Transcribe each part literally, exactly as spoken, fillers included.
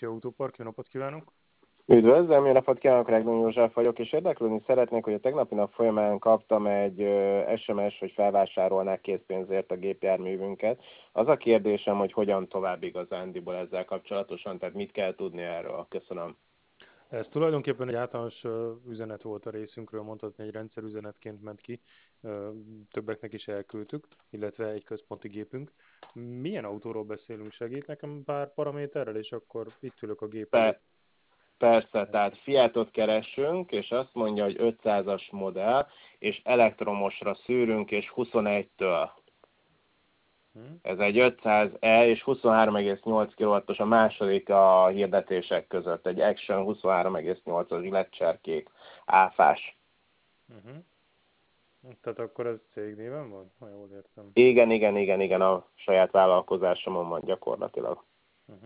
Erkölcsi Autópark, jó napot kívánok! Üdvözlöm, jó napot kívánok, Regdon József vagyok, és érdeklődni szeretnék, hogy a tegnapi nap folyamán kaptam egy es em es, hogy felvásárolnák készpénzért a gépjárművünket. Az a kérdésem, hogy hogyan tovább igazándiból ezzel kapcsolatosan, tehát mit kell tudni erről? Köszönöm. Ez tulajdonképpen egy általános üzenet volt a részünkről, mondhatni, egy rendszerüzenetként ment ki. Többeknek is elküldtük, illetve egy központi gépünk. Milyen autóról beszélünk? Segít nekem pár paraméterrel, és akkor itt ülök a gép előtt. Persze, tehát Fiatot keresünk, és azt mondja, hogy ötszázas modell, és elektromosra szűrünk, és huszonegytől. Ez egy ötszáz E és huszonhárom egész nyolc kilowattos a második a hirdetések között. Egy Action huszonhárom egész nyolcas lecserkék, áfás. Uh-huh. Tehát akkor ez cégnéven van, ha jól értem. Igen, igen, igen, igen, a saját vállalkozásomon van gyakorlatilag. Uh-huh.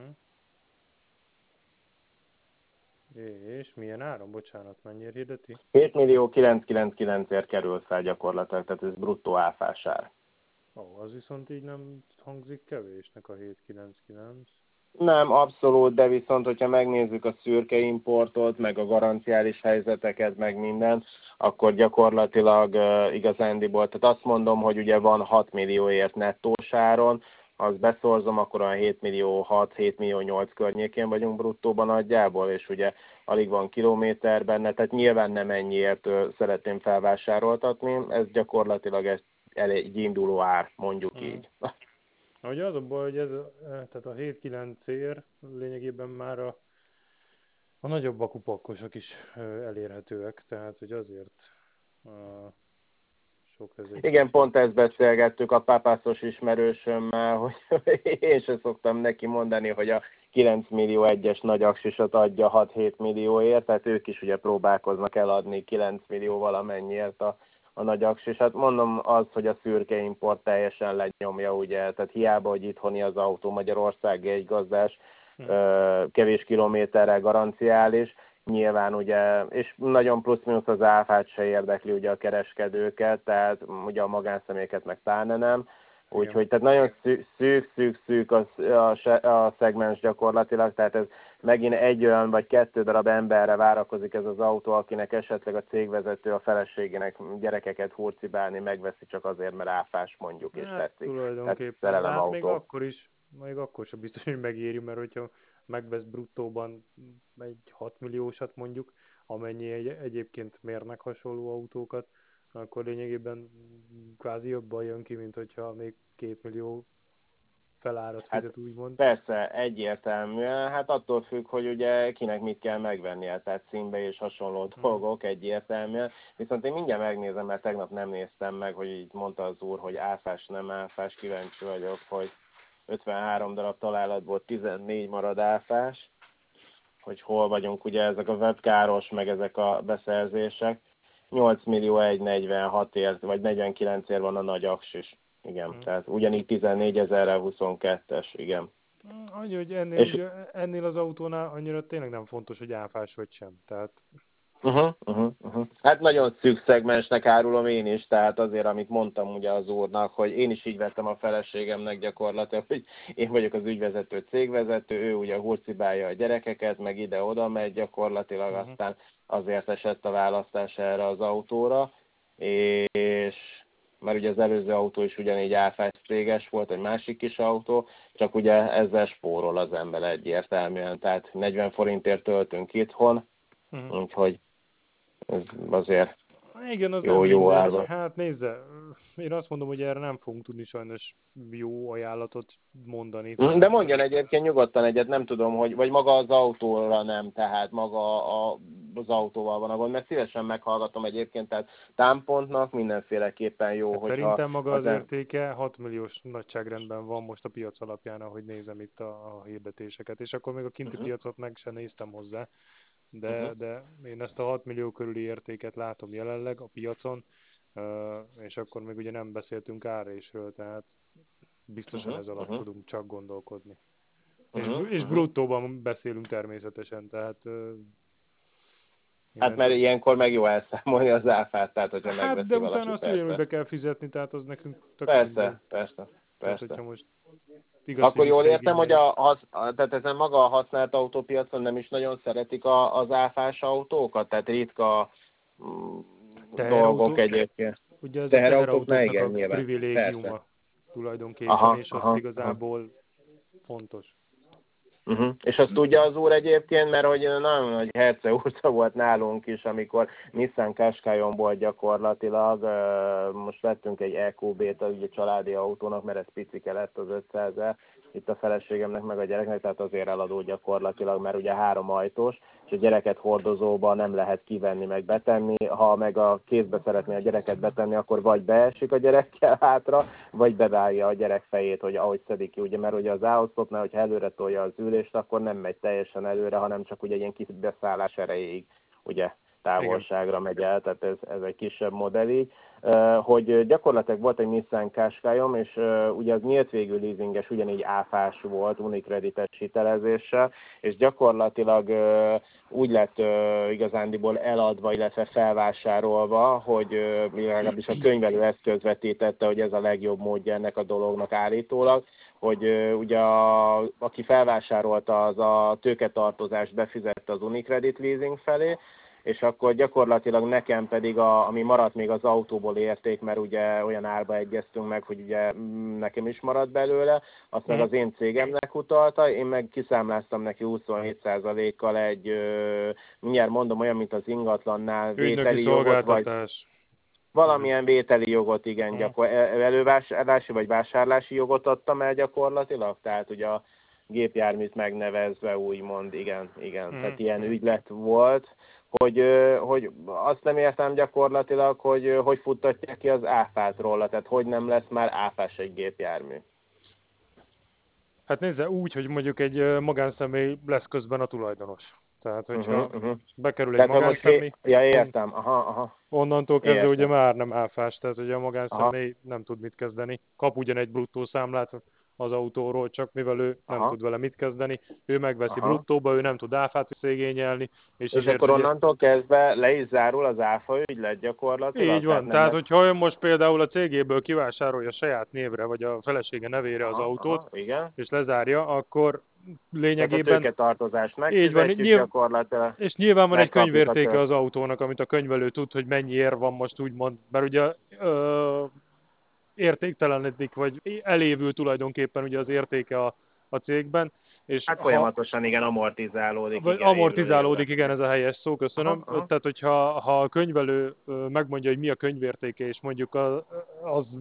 És milyen áron? Bocsánat, mennyire hirdeti? hét millió kilencszázkilencvenkilencért kerül fel gyakorlatilag, tehát ez bruttó áfás ár. Ó, az viszont így nem hangzik kevésnek a hétszázkilencvenkilenc. Nem, abszolút, de viszont, hogyha megnézzük a szürke importot, meg a garanciális helyzeteket, meg minden, akkor gyakorlatilag uh, igazándiból, tehát azt mondom, hogy ugye van hat millióért nettós áron, ha azt beszorzom, akkor a hét millió hat, hét millió nyolc környékén vagyunk bruttóban nagyjából, és ugye alig van kilométer benne, tehát nyilván nem ennyiért uh, szeretném felvásároltatni, ez gyakorlatilag ez egy induló ár, mondjuk Hmm. így. Ugye az a baj, hogy ez, tehát a hét kilenc ér lényegében már a, a nagyobb akupakkosok is elérhetőek, tehát hogy azért a, sok ez egy... Igen, pont ezt beszélgettük a pápászos ismerősömmel, hogy én sem szoktam neki mondani, hogy a kilenc millió egyes nagy aksisat adja hat-hét millióért, tehát ők is ugye próbálkoznak eladni kilenc millió valamennyiért a, a nagy aksisat. Mondom az, hogy a szürke import teljesen lenyomja, ugye, tehát hiába, hogy itthoni az autó, Magyarországi egy gazdás, hmm. kevés kilométerrel garanciális, nyilván ugye, és nagyon plusz-minusz az áfát se érdekli ugye a kereskedőket, tehát ugye a magánszemélyeket meg pláne nem. Úgyhogy tehát nagyon szűk-szűk-szűk a, a, a szegmens gyakorlatilag, tehát ez megint egy olyan vagy kettő darab emberre várakozik ez az autó, akinek esetleg a cégvezető a feleségének gyerekeket hurcibálni megveszi csak azért, mert áfás mondjuk, és hát, tetszik. tulajdonképpen, de hát még akkor is, még akkor sem biztos, hogy megéri, mert hogyha megvesz bruttóban egy hat milliósat mondjuk, amennyi egy, egyébként mérnek hasonló autókat, akkor lényegében kvázi jobban jön ki, mint hogyha még két millió felárat fizet, hát, úgymond. Persze, egyértelműen, hát attól függ, hogy ugye kinek mit kell megvennie, tehát színbe és hasonló hmm. dolgok egyértelműen. Viszont én mindjárt megnézem, mert tegnap nem néztem meg, hogy így mondta az úr, hogy áfás, nem áfás, kíváncsi vagyok, hogy ötvenhárom darab találatból tizennégy marad áfás, hogy hol vagyunk, ugye ezek a webkáros, meg ezek a beszerzések. nyolc millió negyvenhatért, vagy negyvenkilencért van a nagy aksis. Igen, hmm. tehát ugyanígy tizennégyezer huszonkettes, igen. Annyi, hogy ennél, és... ugye, ennél az autónál annyira tényleg nem fontos, hogy áfás vagy sem, tehát... Uh-huh, uh-huh, uh-huh. Hát nagyon szűk szegmensnek árulom én is, tehát azért, amit mondtam ugye az úrnak, hogy én is így vettem a feleségemnek gyakorlatilag, hogy én vagyok az ügyvezető, cégvezető, ő ugye hurcibálja a gyerekeket, meg ide-oda megy gyakorlatilag, uh-huh. aztán azért esett a választás erre az autóra, és mert ugye az előző autó is ugyanígy áfás céges volt, egy másik kis autó, csak ugye ezzel spórol az ember egyértelműen, tehát negyven forintért töltünk itthon, uh-huh. úgyhogy ez azért igen, az jó, nem jó mindegy. árva. Hát nézze, én azt mondom, hogy erre nem fogunk tudni sajnos jó ajánlatot mondani. Tehát... De mondjan egyébként nyugodtan egyet, nem tudom, hogy, vagy maga az autóra nem, tehát maga a, az autóval van a gond, mert szívesen meghallgatom egyébként, tehát támpontnak mindenféleképpen jó, hát hogyha... Szerintem maga az értéke hat milliós nagyságrendben van most a piac alapján, ahogy nézem itt a, a hirdetéseket, és akkor még a kinti uh-huh. piacot meg se néztem hozzá. De, uh-huh. de én ezt a hat millió körüli értéket látom jelenleg a piacon, és akkor még ugye nem beszéltünk árrésről, tehát biztosan uh-huh. ez alatt uh-huh. tudunk csak gondolkodni. Uh-huh. És, és bruttóban beszélünk természetesen, tehát... Hát mert ilyenkor meg jó elszámolni az áfát, tehát hogyha hát, megveszi de valaki, utána azt persze. ugyanúgy be kell fizetni, tehát az nekünk tök Persze, mindegy. persze. Tehát, persze. hogyha most igaz, Akkor jól értem, hogy visszaigényelés. a, hasz, tehát ezen maga a használt autópiacon nem is nagyon szeretik a, az áfás autókat, tehát ritka mm, dolgok Teherautó, egyébként. ugye ez a Teherautóknál teherautóknak igen, a nyilván. Persze. privilégiuma tulajdonképpen, Aha, és azt aha, aha. igazából fontos. Uh-huh. És azt tudja az úr egyébként, mert hogy nagyon nagy herce úrca volt nálunk is, amikor Nissan Qashqaion gyakorlatilag, uh, most vettünk egy é kú bé-t, az ugye családi autónak, mert ez picike lett az ötszáz, itt a feleségemnek meg a gyereknek, tehát azért eladó gyakorlatilag, mert ugye három ajtós, és a gyereket hordozóba nem lehet kivenni meg betenni, ha meg a kézbe szeretné a gyereket betenni, akkor vagy beesik a gyerekkel hátra, vagy bevágja a gyerek fejét, hogy ahogy szedik ki, ugye, mert ugye az áoszlopnál, hogyha előre tolja az ülést, akkor nem megy teljesen előre, hanem csak ugye ilyen kis beszállás erejéig, ugye távolságra megy el, tehát ez, ez egy kisebb modell így. Uh, hogy gyakorlatilag volt egy Nissan Qashqaiom, és uh, ugye az nyílt végű leasinges, ugyanígy áfás volt, unikredites hitelezéssel, és gyakorlatilag uh, úgy lett uh, igazándiból eladva, illetve felvásárolva, hogy uh, legalábbis a könyvelő ezt közvetítette, hogy ez a legjobb módja ennek a dolognak állítólag, hogy uh, ugye a, aki felvásárolta, az a tőketartozást befizette az Unicredit leasing felé, és akkor gyakorlatilag nekem pedig, a, ami maradt még az autóból érték, mert ugye olyan árba egyeztünk meg, hogy ugye nekem is maradt belőle, azt meg az én cégemnek utalta, én meg kiszámláztam neki huszonhét százalékkal egy, ö, mindjárt mondom, olyan, mint az ingatlannál Ügynöki vételi jogot, vagy szolgáltatás. valamilyen vételi jogot, igen, Hmm. gyakor- elővásárlási vagy vásárlási jogot adtam el gyakorlatilag, tehát ugye a gépjárműt megnevezve úgymond, igen, igen, Hmm. tehát ilyen ügylet volt, hogy, hogy azt nem értem gyakorlatilag, hogy hogy futtatják ki az áfát róla, tehát hogy nem lesz már áfás egy gépjármű. Hát nézze, úgy, hogy mondjuk egy ö, magánszemély lesz közben a tulajdonos. Tehát, hogyha Uh-huh, uh-huh. bekerül egy Tehát, hogy most, magánszemély, ja, on, értem, aha, aha, onnantól kezdve ugye értem, már nem áfás, tehát ugye a aha, magánszemély nem tud mit kezdeni. Kap ugyan egy bruttó számlát az autóról, csak mivel ő nem aha, tud vele mit kezdeni, ő megveszi aha. bruttóba, ő nem tud áfát visszaigényelni, és És ezért akkor ugye onnantól kezdve le is zárul az áfa ügylet így gyakorlatilag? Tehát van. nem Tehát, lesz... hogyha ön most például a cégéből kivásárolja saját névre, vagy a felesége nevére az Aha, autót, aha, igen. és lezárja, akkor Tehát a lényegében tőketartozást így van, megfizetjük nyilv, gyakorlatilag, és nyilván van egy megkapjuk a könyvértéke tőt. az autónak, amit a könyvelő tud, hogy mennyi ér van most úgymond, mert ugye ö, értéktelenedik, vagy elévül tulajdonképpen ugye az értéke a, a cégben, és Hát ha folyamatosan igen, amortizálódik, vagy igen, évről évre. amortizálódik, igen, ez a helyes szó, Aha, köszönöm. aha. Tehát, hogyha ha a könyvelő ö, megmondja, hogy mi a könyvértéke, és mondjuk a, az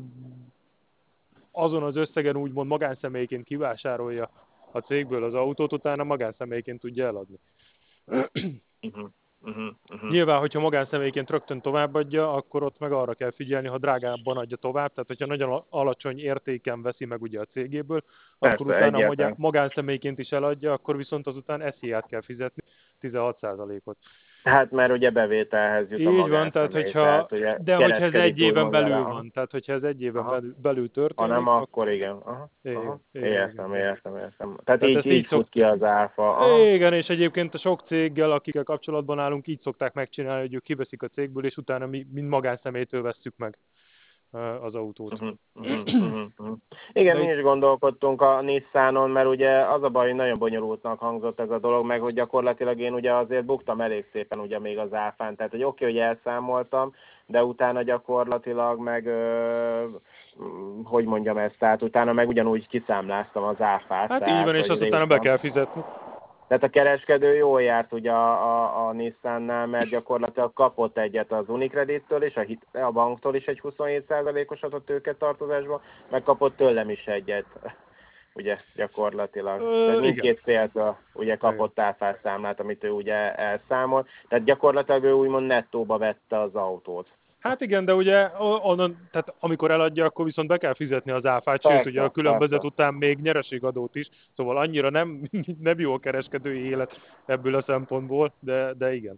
azon az összegen úgymond magánszemélyként kivásárolja a cégből az autót, utána magánszemélyként tudja eladni. Uh-huh, uh-huh, uh-huh. Nyilván, hogyha magánszemélyként rögtön továbbadja, akkor ott meg arra kell figyelni, ha drágábban adja tovább, tehát hogyha nagyon alacsony értéken veszi meg ugye a cégéből, akkor Persze, utána magyar, egyértelmű. magánszemélyként is eladja, akkor viszont azután es zé á-t kell fizetni, tizenhat százalékot. Hát mert ugye bevételhez jut a Így van, tehát magánszemély, hogyha, tehát ugye de hogyha ez egy kereskedik éven úgymond vele. belül Aha, van, tehát hogyha ez egy éven aha. belül, belül Ha nem, történik, akkor akkor igen. Aha, igen, aha. igen, igen, Értem, igen. értem, értem. Tehát Tehát így, ezt így így fut szokt... ki az áfa. Aha. Igen, és egyébként a sok céggel, akikkel kapcsolatban állunk, így szokták megcsinálni, hogy ők kiveszik a cégből, és utána mi, mind magánszemélytől vesszük meg az autót. Uh-huh, uh-huh, uh-huh, uh-huh. Igen, De mi itt, is gondolkodtunk a Nissanon, mert ugye az a baj, hogy nagyon bonyolultnak hangzott ez a dolog, meg hogy gyakorlatilag én ugye azért buktam elég szépen ugye még az áfán, tehát hogy oké, okay, hogy elszámoltam, de utána gyakorlatilag meg, ö, hogy mondjam ezt, tehát utána meg ugyanúgy kiszámláztam az áfát, hát így tehát van, és hogy azt utána be részem. kell fizetni. Tehát a kereskedő jól járt ugye a, a, a Nissannál, mert gyakorlatilag kapott egyet az Unicredittől és a, hit, a banktól is egy huszonhét százalékosat a tőketartozásban, meg kapott tőlem is egyet, ugye gyakorlatilag. Ö, Tehát igen. mindkét féltől ugye kapott áfás számlát, amit ő ugye elszámol. Tehát gyakorlatilag ő úgymond nettóba vette az autót. Hát igen, de ugye onnan, tehát amikor eladja, akkor viszont be kell fizetni az áfát, sőt ugye a Persze, különbözet persze. után még nyereségadót is, szóval annyira nem, nem jó a kereskedői élet ebből a szempontból, de, de igen.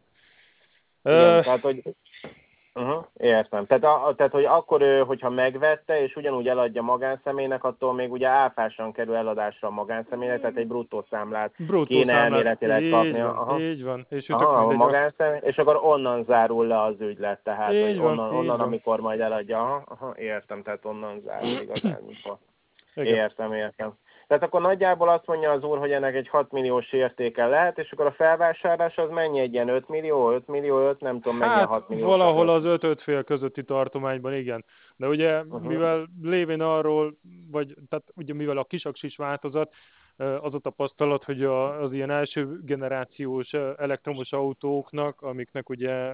Igen, Ö, tehát hogy Uh-huh, értem. Tehát, a, tehát, hogy akkor ő, hogyha megvette, és ugyanúgy eladja magánszemélynek, attól még ugye áfásan kerül eladásra a magánszemélynek, tehát egy bruttó számlát bruttó kéne számlát, elméletileg így kapnia. van, Aha. így van, és ő tök Aha, a mindegy, a, magánszemély, és akkor onnan zárul le az ügylet, tehát, hogy így van, onnan, így onnan van. amikor majd eladja. Aha, aha, értem, tehát onnan zárul igazán. Értem, értem. Tehát akkor nagyjából azt mondja az úr, hogy ennek egy hat milliós értéke lehet, és akkor a felvásárlás az mennyi, egy ilyen öt millió, öt millió, öt, nem tudom mennyi a Hát hat milliós. valahol az öt fél közötti tartományban, igen. De ugye, Uh-huh. mivel lévén arról, vagy tehát ugye mivel a kisaksis változat, az a tapasztalat, hogy a, az ilyen első generációs elektromos autóknak, amiknek ugye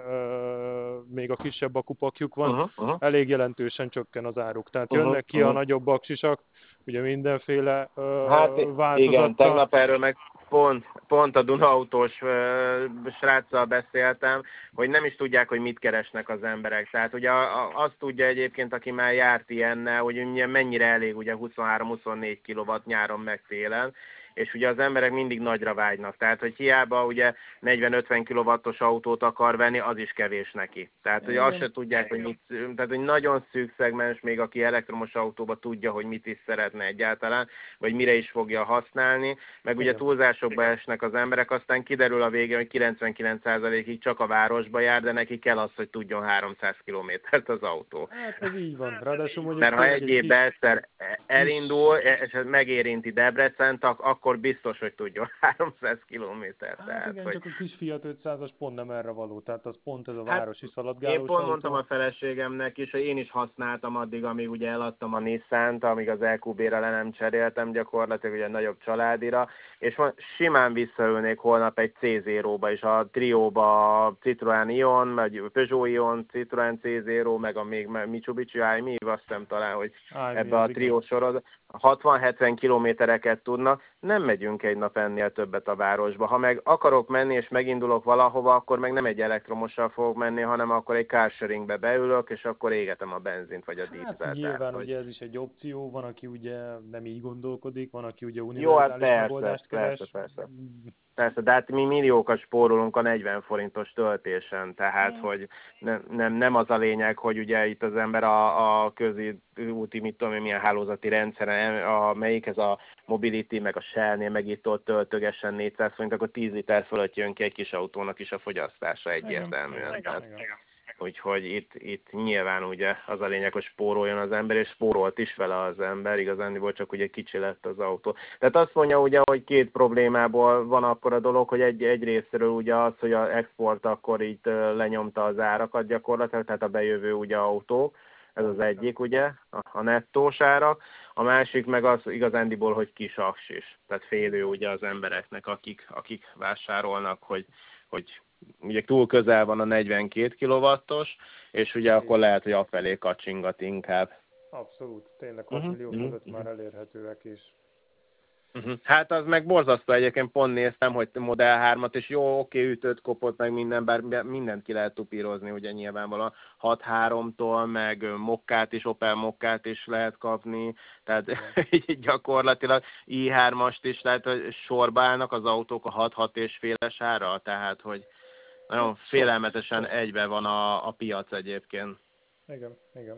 még a kisebb akupakjuk van, Uh-huh. Uh-huh. elég jelentősen csökken az áruk. Tehát Uh-huh. jönnek ki a Uh-huh. nagyobb aksisak, ugye mindenféle Hát igen, változattal. tegnap erről meg pont, pont a Dunautós uh, sráccal beszéltem, hogy nem is tudják, hogy mit keresnek az emberek. Tehát ugye azt tudja egyébként, aki már járt ilyennel, hogy ugye mennyire elég ugye huszonhárom-huszonnégy kilowatt nyáron meg télen, és ugye az emberek mindig nagyra vágynak. Tehát, hogy hiába ugye negyven-ötven kilowattos autót akar venni, az is kevés neki. Tehát, hogy azt se tudják, hogy mit, tehát, hogy nagyon szűk szegmens, még aki elektromos autóba tudja, hogy mit is szeretne egyáltalán, vagy mire is fogja használni, meg ugye Igen. túlzásokba esnek az emberek, aztán kiderül a végén, hogy kilencvenkilenc százalékig csak a városba jár, de neki kell az, hogy tudjon háromszáz kilométert az autó. Hát ez így van. Ráadásul mondjuk Mert ha egy évben egyszer elindul, és megérinti Debrecent, akkor biztos, hogy tudjon háromszáz kilométer. Hát tehát, igen, hogy... csak a kis Fiat ötszázas pont nem erre való, tehát az pont ez a Hát, városi szaladgálós én pont autó. mondtam a feleségemnek is, hogy én is használtam addig, amíg ugye eladtam a Nissan-t, amíg az é kú bé-re le nem cseréltem gyakorlatilag, ugye nagyobb családira, és van, simán visszaülnék holnap egy cé zéróba is, a Trióba, Citroen Ion, vagy Peugeot Ion, Citroen cé zéró, meg a még Mitsubishi i em i, azt hiszem talán, hogy Á, ebbe a Trio sorozat, hatvan-hetven kilométereket tudnak, nem megyünk egy nap ennél többet a városba. Ha meg akarok menni, és megindulok valahova, akkor meg nem egy elektromossal fogok menni, hanem akkor egy carsharingbe beülök, és akkor égetem a benzint, vagy a dízelt. Hát nyilván hogy... ugye ez is egy opció, van, aki ugye nem így gondolkodik, van, aki ugye Jó, hát univerzális persze, megoldást persze, keres. persze. Persze, de hát mi milliókat spórolunk a negyven forintos töltésen, tehát hogy nem, nem, nem az a lényeg, hogy ugye itt az ember a, a közúti, mit tudom én, milyen hálózati rendszeren, a, melyik ez a Mobility, meg a Shell-nél, meg itt ott töltögessen négyszáz forint, akkor tíz liter fölött jön ki egy kis autónak is a fogyasztása egyértelműen. Tehát, úgyhogy itt, itt nyilván ugye az a lényeg, hogy spóroljon az ember, és spórolt is vele az ember, igazán csak ugye kicsi lett az autó. Tehát azt mondja ugye, hogy két problémából van akkor a dolog, hogy egy, egy részről ugye az, hogy az export akkor itt lenyomta az árakat gyakorlatilag, tehát a bejövő ugye autók, ez az egyik ugye, a, a nettós árak, a másik meg az igazándiból, hogy kis aksis, tehát félő ugye az embereknek, akik, akik vásárolnak, hogy, hogy ugye túl közel van a negyvenkét kilowattos, és ugye akkor lehet, hogy afelé kacsingat inkább. Abszolút, tényleg hat millió uh-huh, fölött uh-huh. már elérhetőek is. Uh-huh. Hát az meg borzasztó, egyébként pont néztem, hogy Model hármat, és jó, oké, ütött, kopott, meg minden, bár mindent ki lehet tupírozni, ugye nyilvánvalóan hat háromtól, meg mokkát is, Opel mokkát is lehet kapni, tehát gyakorlatilag i hármast is lehet, hogy sorba állnak az autók a hat-hat és féles ára, tehát hogy nagyon félelmetesen egybe van a, a piac egyébként. Igen, igen.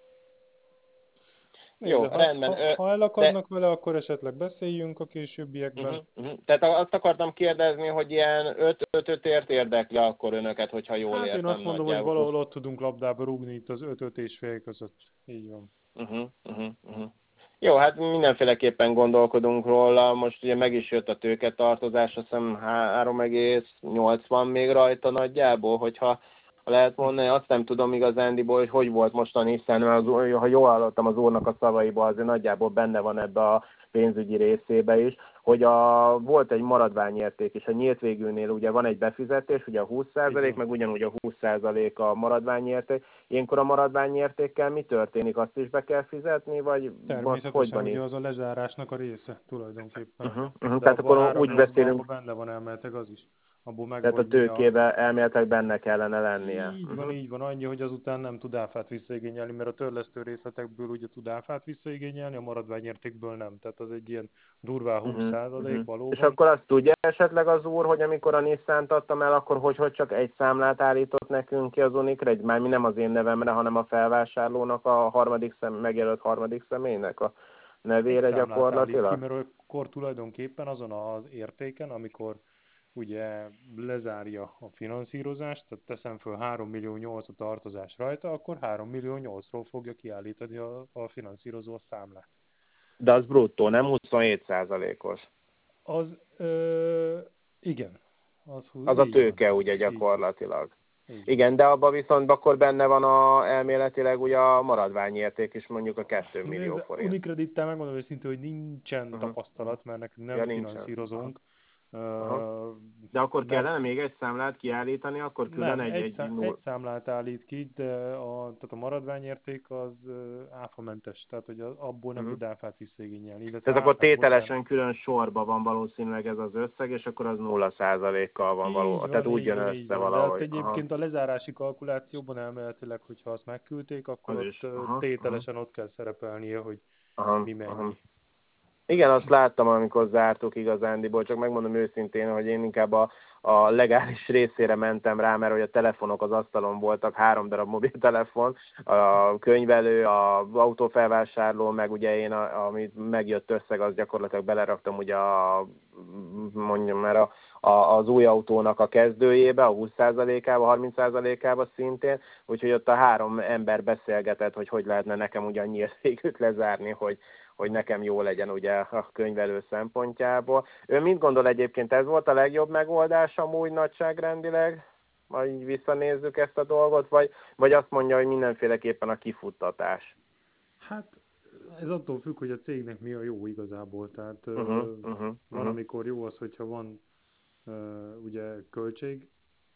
Jó, Nézd, ha, rendben. Ha, ha elakadnak de... vele, akkor esetleg beszéljünk a későbbiekben. Uh-huh, uh-huh. Tehát azt akartam kérdezni, hogy ilyen öt-öt-ért érdekli akkor önöket, hogyha jól hát értem. én azt mondom, nagyjából. hogy valahol ott tudunk labdába rúgni itt az öt-öt és fél között. Így van. Uh-huh, uh-huh, uh-huh. Jó, hát mindenféleképpen gondolkodunk róla. Most ugye meg is jött a tőketartozás, azt hiszem három egész nyolc van még rajta nagyjából, hogyha lehet mondani, azt nem tudom igazándiból, hogy hogy volt mostan, hiszen az, ha jól hallottam az úrnak a szavaiba, azért nagyjából benne van ebbe a pénzügyi részébe is, hogy a, volt egy maradványérték, és a nyílt végűnél ugye van egy befizetés, ugye a húsz százalék, meg ugyanúgy a húsz százalék a maradványérték. Ilyenkor a maradványértékkel mi történik? Azt is be kell fizetni, vagy természetesen ugye az a lezárásnak a része tulajdonképpen. Uh-huh, uh-huh. De Tehát abban akkor úgy beszélünk, benne van elméletileg az is. Abból meg tehát a tőkébe a... elméletek benne kellene lennie. Így van, uh-huh. így van, annyi, hogy azután nem tud áfát visszaigényelni, mert a törlesztő részletekből ugye tud áfát visszaigényelni, a maradványértékből nem. Tehát az egy ilyen durvá húsz százalék uh-huh. valóban. És akkor azt tudja esetleg az úr, hogy amikor a Nissan-t adtam el, akkor hogy, hogy csak egy számlát állított nekünk ki az Unicre, már mi nem az én nevemre, hanem a felvásárlónak a harmadik szem, megjelölt harmadik személynek a nevére gyakorlatilag? Ki, mert akkor tulajdonképpen azon az értéken, amikor ugye lezárja a finanszírozást, tehát teszem föl három millió nyolc a tartozás rajta, akkor három millió nyolcról fogja kiállítani a, a finanszírozó a számlát. De az bruttó, nem huszonhét százalékos. Az, ö, igen. Az, Az a így tőke van. ugye Így van. gyakorlatilag. Így van. Igen, de abban viszont akkor benne van a, elméletileg ugye a maradványérték is mondjuk a két millió Nézd, forint. Unicredittel megmondom őszintén, hogy nincsen Uh-huh. tapasztalat, mert nekünk nem Ja, nincsen. finanszírozunk. Uh-huh. Uh, De akkor mert kellene még egy számlát kiállítani, akkor külön nem, egy, egy, egy szám, null. egy számlát állít ki, de a, tehát a maradványérték az uh, áfamentes, tehát hogy az, abból nem Uh-huh. tud áfát visszaigényelni. Illetve Tehát akkor áfát, bocsánat. tételesen külön sorba van valószínűleg ez az összeg, és akkor az nulla százalékkal van való. Így Tehát van, úgy így jön van, így össze van. De hát valahogy. Aha. egyébként a lezárási kalkulációban elméletileg, hogyha azt megküldték, akkor Az ott is. uh, Aha. tételesen ott kell szerepelnie, hogy Aha. mi mennyi. Aha. Igen, azt láttam, amikor zártuk igazándiból, csak megmondom őszintén, hogy én inkább a, a legális részére mentem rá, mert hogy a telefonok az asztalon voltak, három darab mobiltelefon, a könyvelő, az autófelvásárló, meg ugye én, a, amit megjött összeg, az gyakorlatilag beleraktam ugye a, mondjam már a, a, az új autónak a kezdőjébe, a húsz százalékába, harminc százalékába szintén, úgyhogy ott a három ember beszélgetett, hogy hogy lehetne nekem ugye annyi értékűt lezárni, hogy hogy nekem jó legyen ugye a könyvelő szempontjából. Ő mit gondol egyébként, ez volt a legjobb megoldás amúgy nagyságrendileg? Majd így visszanézzük ezt a dolgot, vagy, vagy azt mondja, hogy mindenféleképpen a kifuttatás? Hát ez attól függ, hogy a cégnek mi a jó igazából. Tehát Uh-huh, uh, uh-huh, van, uh-huh, amikor jó az, hogyha van uh, ugye költség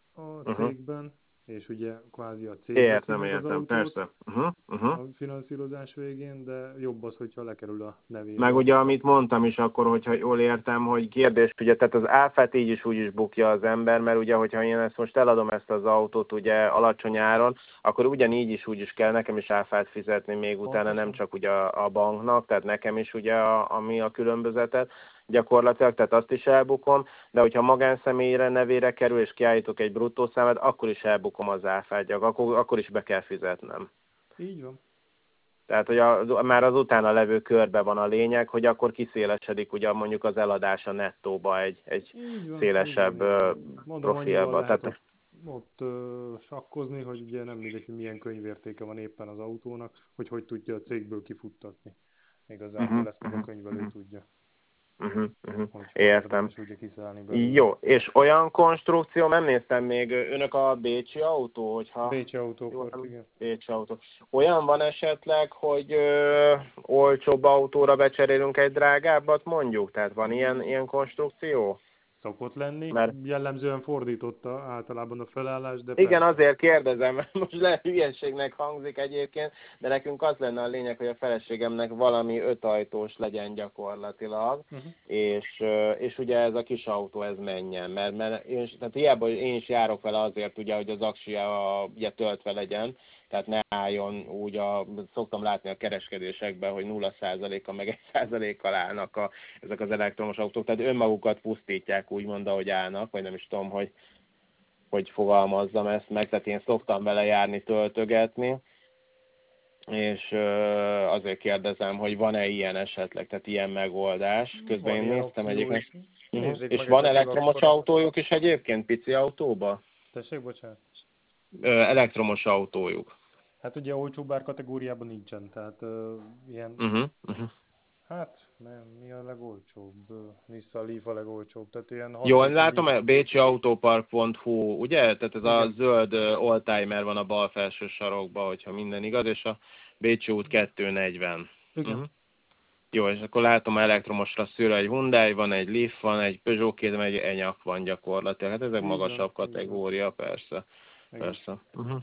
a uh-huh. cégben, és ugye kvázi a cég veszi Értem, meg az értem, autót persze. Uh-huh, uh-huh. a finanszírozás végén, de jobb az, hogyha lekerül a Meg nevéről. ugye, amit mondtam is akkor, hogyha jól értem, hogy kérdés, ugye, tehát az áfát így is úgy is bukja az ember, mert ugye, hogyha én ezt most eladom ezt az autót ugye alacsony áron, akkor ugyanígy is úgy is kell nekem is áfát fizetni még utána, Pontosan. nem csak ugye a, a banknak, tehát nekem is ugye a, ami a különbözetet gyakorlatilag, tehát azt is elbukom, de hogyha magánszemélyre nevére kerül, és kiállítok egy bruttó számát, akkor is elbukom az áfát, akkor, akkor is be kell fizetnem. Így van. Tehát, hogy a, már az utána levő körbe van a lényeg, hogy akkor kiszélesedik ugye mondjuk az eladása nettóba egy, egy Így van, szélesebb így van, így van. Mondom, annyival profilba. lehet Tehát, ott, ott uh, sakkozni, hogy ugye nem mindegy, hogy milyen könyvértéke van éppen az autónak, hogy hogy tudja a cégből kifuttatni. Igazából uh-huh, ezt meg a uh-huh, könyvelő uh-huh, tudja, uh-huh, uh-huh. hogy hol Értem. érdemes ugye kiszállni belőle. Jó, és olyan konstrukció, nem néztem még, önök a bécsi autó, hogyha... Bécsi autópart, igen. Bécsi autó. Olyan van esetleg, hogy ö, olcsóbb autóra becserélünk egy drágábbat mondjuk? Tehát van ilyen, ilyen konstrukció? Szokott lenni, Mert jellemzően fordította általában a felállás, de igen, persze. azért kérdezem, mert most lehet hülyeségnek hangzik egyébként, de nekünk az lenne a lényeg, hogy a feleségemnek valami ötajtós legyen gyakorlatilag, Uh-huh. és, és ugye ez a kis autó, ez menjen, mert, mert én, tehát hiába, hogy én is járok vele azért, ugye, hogy az aksia ugye töltve legyen, tehát ne álljon úgy, a, szoktam látni a kereskedésekben, hogy nulla százalékkal meg egy százalékkal állnak a, ezek az elektromos autók, tehát önmagukat pusztítják úgymond, ahogy állnak, vagy nem is tudom, hogy hogy fogalmazzam ezt meg, tehát én szoktam vele járni, töltögetni, és azért kérdezem, hogy van-e ilyen esetleg, tehát ilyen megoldás. Közben Van én ilyen néztem opció egyébként. is. Uh-huh. Nézzék És meg van esetleg elektromos akkor. autójuk is egyébként pici autóba? Tessék, bocsánat. Ö, elektromos autójuk. Hát ugye olcsóbb ár kategóriában nincsen, tehát uh, ilyen, Uh-huh. Uh-huh. hát nem, mi a legolcsóbb? Uh, Nissan Leaf a legolcsóbb, tehát ilyen Jól hat-hét látom, millió. bécsi autópark pont hu, ugye? Tehát ez a Igen. zöld oldtimer van a bal felső sarokban, hogyha minden igaz, és a Bécsi út kettőszáznegyven. Igen. Uh-huh. Jó, és akkor látom elektromosra szűr egy Hyundai, van egy Leaf, van egy Peugeot két, egy Enyaq van gyakorlatilag. Hát ezek Így magasabb van, így van. kategória, persze. Igen. Persze. Uh-huh.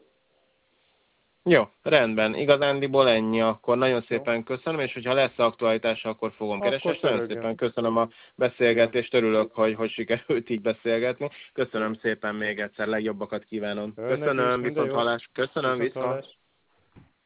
Jó, rendben. Igazándiból ennyi, akkor nagyon szépen köszönöm, és hogyha lesz aktualitása, akkor fogom keresni, Akkor és nagyon törögjön. szépen köszönöm a beszélgetést, örülök, hogy, hogy sikerült így beszélgetni. Köszönöm szépen még egyszer, legjobbakat kívánom. Önnek is Köszönöm, minden viszont jót. hallás. Köszönöm, Viszont viszont. hallás.